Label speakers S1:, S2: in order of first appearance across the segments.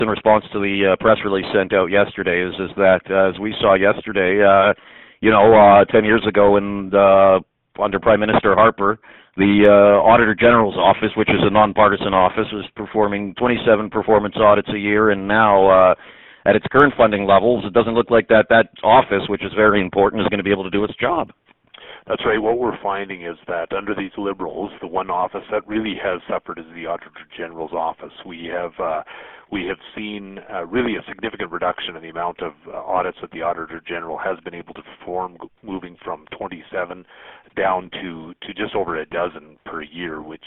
S1: in response to the press release sent out yesterday is that, as we saw yesterday, 10 years ago under Prime Minister Harper, the Auditor General's office, which is a nonpartisan office, was performing 27 performance audits a year, and now at its current funding levels, it doesn't look like that office, which is very important, is going to be able to do its job.
S2: That's right. What we're finding is that under these Liberals, the one office that really has suffered is the Auditor General's office. We have seen really a significant reduction in the amount of audits that the Auditor General has been able to perform, moving from 27 down to just over a dozen per year, which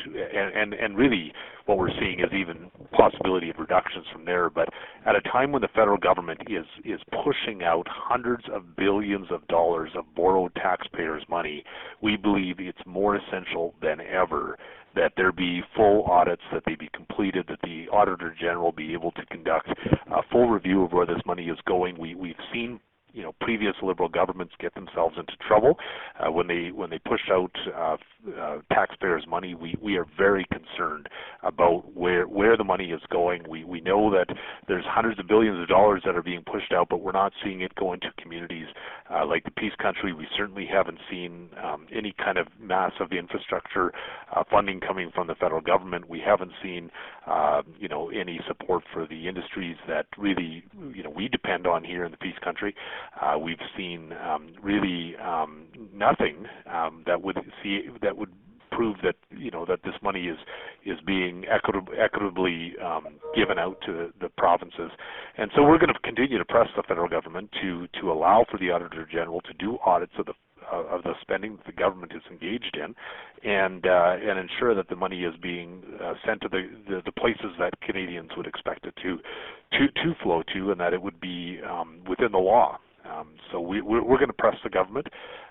S2: really what we're seeing is even possibility of reductions from there. But at a time when the federal government is pushing out hundreds of billions of dollars of borrowed taxpayers' money, we believe it's more essential than ever that there be full audits, that they be completed, that the Auditor General be able to conduct a full review of where this money is going. We've seen previous Liberal governments get themselves into trouble when they pushed out taxpayers' money. We are very concerned about where the money is going. We know that there's hundreds of billions of dollars that are being pushed out, but we're not seeing it go into communities like the Peace Country. We certainly haven't seen any kind of massive infrastructure funding coming from the federal government. We haven't seen any support for the industries that really we depend on here in the Peace Country. We've seen really nothing that would prove that that this money is being equitably given out to the provinces, and so we're going to continue to press the federal government to allow for the Auditor General to do audits of the spending that the government is engaged in, and ensure that the money is being sent to the places that Canadians would expect it to flow to, and that it would be within the law. So we're going to press the government.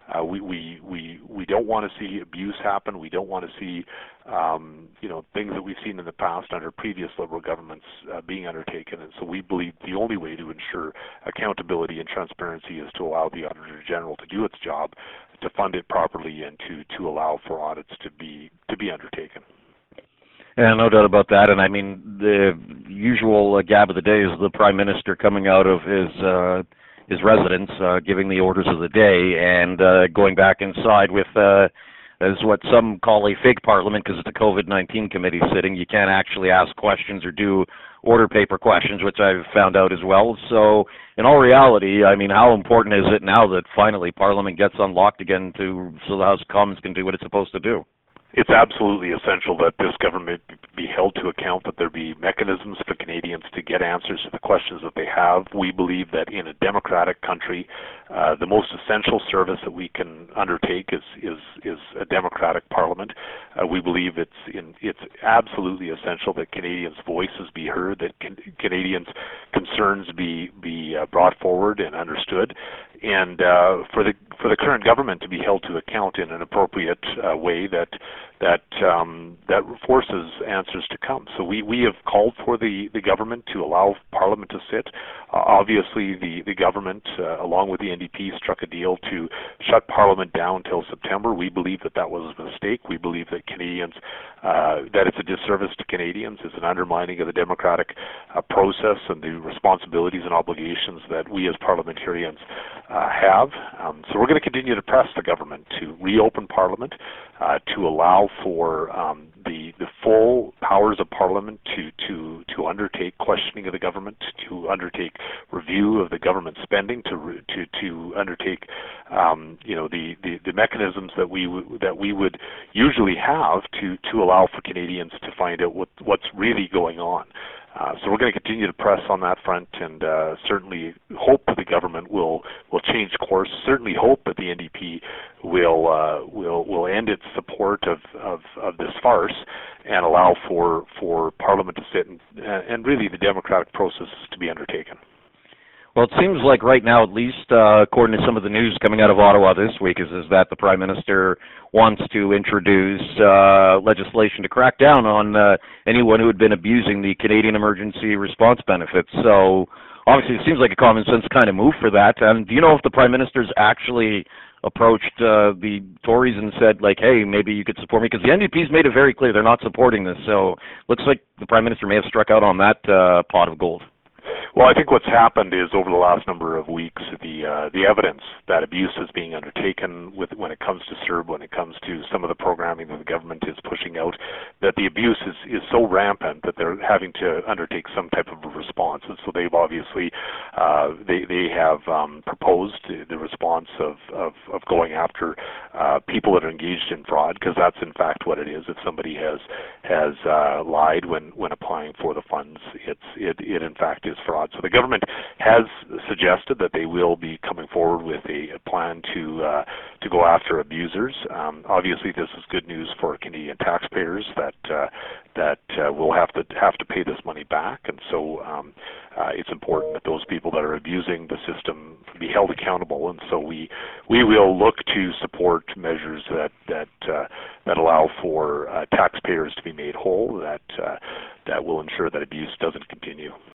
S2: We don't want to see abuse happen. We don't want to see things that we've seen in the past under previous Liberal governments being undertaken. And so we believe the only way to ensure accountability and transparency is to allow the Auditor General to do its job, to fund it properly, and to allow for audits to be undertaken.
S1: Yeah, no doubt about that. And I mean, the usual gab of the day is the Prime Minister coming out of his residence, giving the orders of the day, and going back inside with, as what some call a fake parliament, because it's a COVID-19 committee sitting. You can't actually ask questions or do order paper questions, which I've found out as well. So in all reality, I mean, how important is it now that finally Parliament gets unlocked again so the House of Commons can do what it's supposed to do?
S2: It's absolutely essential that this government be held to account, that there be mechanisms for Canadians to get answers to the questions that they have. We believe that in a democratic country, the most essential service that we can undertake is a democratic parliament. We believe it's absolutely essential that Canadians' voices be heard, that Canadians' concerns be brought forward and understood, and for the current government to be held to account in an appropriate way that forces answers to come. So we have called for the government to allow Parliament to sit. Obviously, the government, along with the NDP, struck a deal to shut Parliament down till September. We believe that was a mistake. We believe that Canadians, that it's a disservice to Canadians, it's an undermining of the democratic process and the responsibilities and obligations that we as parliamentarians have. So we're going to continue to press the government to reopen Parliament, to allow for the full powers of Parliament to undertake questioning of the government, to undertake review of the government spending, to undertake the mechanisms that we would usually have to allow for Canadians to find out what's really going on. So we're going to continue to press on that front, and certainly hope that the government will change course. Certainly hope that the NDP will end its support of this farce and allow for Parliament to sit and really the democratic process to be undertaken.
S1: Well, it seems like right now, at least, according to some of the news coming out of Ottawa this week, is that the Prime Minister wants to introduce legislation to crack down on anyone who had been abusing the Canadian Emergency Response Benefits. So, obviously, it seems like a common sense kind of move for that. And do you know if the Prime Minister's actually approached the Tories and said, like, hey, maybe you could support me? Because the NDP's made it very clear they're not supporting this. So looks like the Prime Minister may have struck out on that pot of gold.
S2: Well, I think what's happened is over the last number of weeks, the evidence that abuse is being undertaken when it comes to CERB, when it comes to some of the programming that the government is pushing out, that the abuse is so rampant that they're having to undertake some type of a response. And so they've obviously they have proposed the response of going after people that are engaged in fraud, because that's in fact what it is. If somebody has lied when applying for the funds, it in fact is fraud. So the government has suggested that they will be coming forward with a plan to go after abusers. Obviously, this is good news for Canadian taxpayers that will have to pay this money back, and so it's important that those people that are abusing the system be held accountable. And so we will look to support measures that allow for taxpayers to be made whole, that will ensure that abuse doesn't continue.